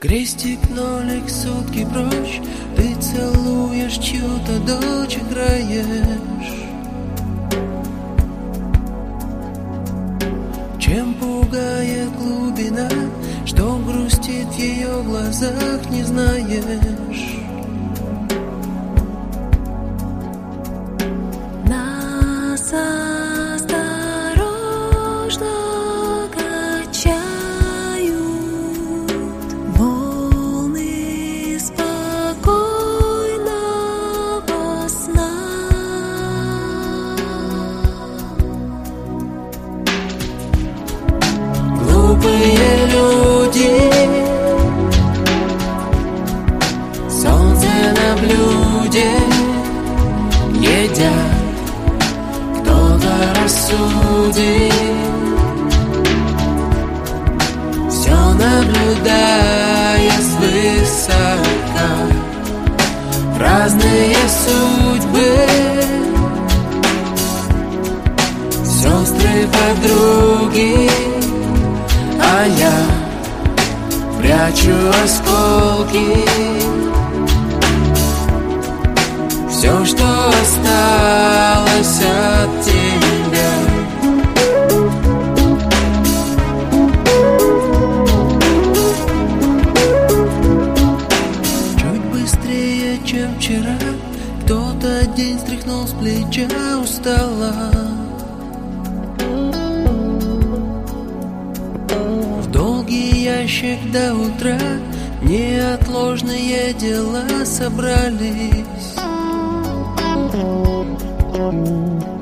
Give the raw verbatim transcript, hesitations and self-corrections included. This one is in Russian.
Крестик, нолик, сутки прочь, ты целуешь чью-то дочь, играешь. Чем пугает глубина, что грустит в ее глазах, не знаешь. Нас осторожно качают волны спокойного сна. Глупые люди, солнце на блюде едят. Кто-то рассудит, все наблюдая свысока. Разные судьбы, сестры, подруги, а я прячу осколки. Все, что осталось от тебя. Чуть быстрее, чем вчера, кто-то день стряхнул с плеча устала. В долгий ящик до утра неотложные дела собрались.